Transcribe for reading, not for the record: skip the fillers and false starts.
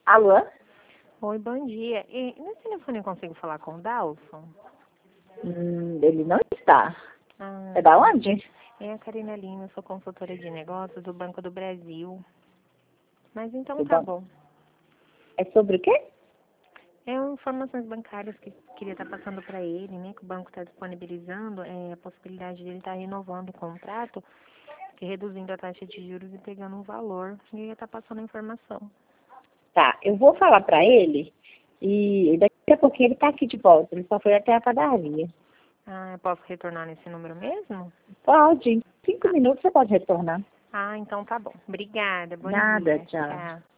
Alô? Oi, bom dia. Nesse telefone eu consigo falar com o Dalson? Ele não está. Ah, É da onde? é a Karina Lima, eu sou consultora de negócios do Banco do Brasil. Mas então Do tá banco. bom. É sobre o quê? É informações bancárias que queria estar passando para ele, né? Que o banco está disponibilizando a possibilidade dele estar renovando o contrato, que reduzindo a taxa de juros e pegando um valor. E eu ia estar passando a informação. Tá, eu vou falar pra ele e daqui a pouquinho ele tá aqui de volta. Ele só foi até a padaria. Ah, eu posso retornar nesse número mesmo? Pode, em 5 minutos você pode retornar. Ah, então tá bom. Obrigada, bom Nada, dia. tchau. Tchau.